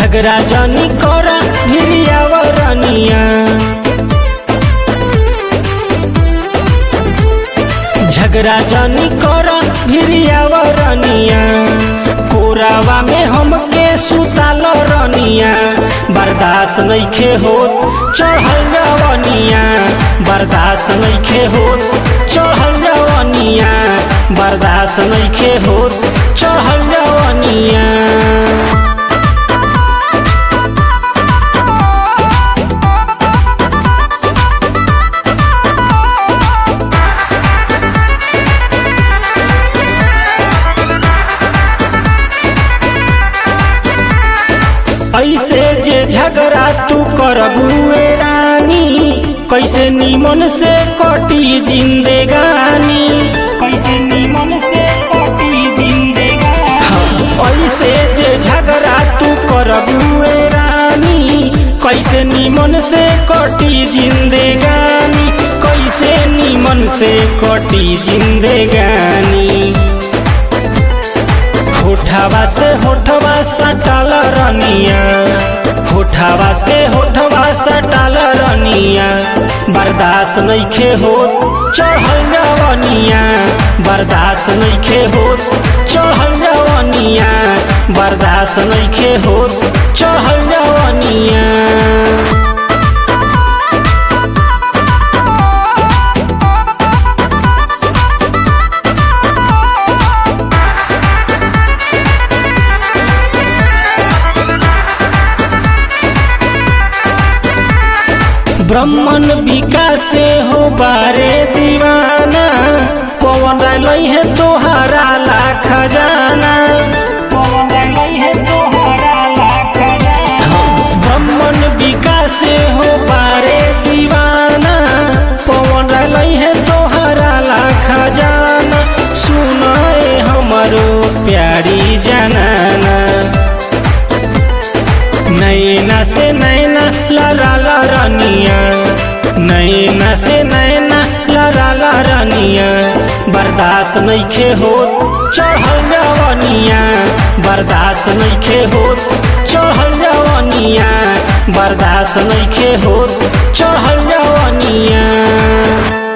झगड़ा जानी कर भिरियावरनिया, झगड़ा जानी कर भिरियावरनिया, कोरावा में हमके सुताल रनिया, बर्दाश्त नइखे होत चढ़ल जवनिया, बर्दाश्त नइखे होत चढ़ल जवनिया, बर्दाश्त नइखे होत चढ़ल जवनिया। ऐसे जे झगड़ा तू करबुए रानी, कैसे नीमन से कटी जिंदगानी, कैसे नीमन से कटी जिंदगानी। ऐसे जे झगड़ा तू करबुए रानी, कैसे नीमन से कटी जिंदगानी, कैसे नीमन से कटी जिंदगानी। होठवा से होठवा सटाल रनिया, होठवा से होठवा सटाल रनिया, बर्दाश्त नइखे होत चढ़ल जवनिया, बर्दाश्त नइखे होत चढ़ल जवनिया, बर्दाश्त नइखे होत चढ़ल जवनिया। ब्रह्मन विकास से हो बारे दीवाना, पवन लई है तोहरा ला खजाना, पवन लई है तोहरा ला खजाना। ब्रह्मन विकास से हो बारे दीवाना, पवन लई है तोहरा ला खजाना, सुनाए हमरो प्यारी जनाना। नैना से नैना लड़ा रनिया, नैना से नैना लड़ा रनिया, बर्दाश्त नइखे होत चढ़ल जवनिया, बर्दाश्त नइखे होत चढ़ल जवनिया, बर्दाश्त नइखे होत चढ़ल जवनिया।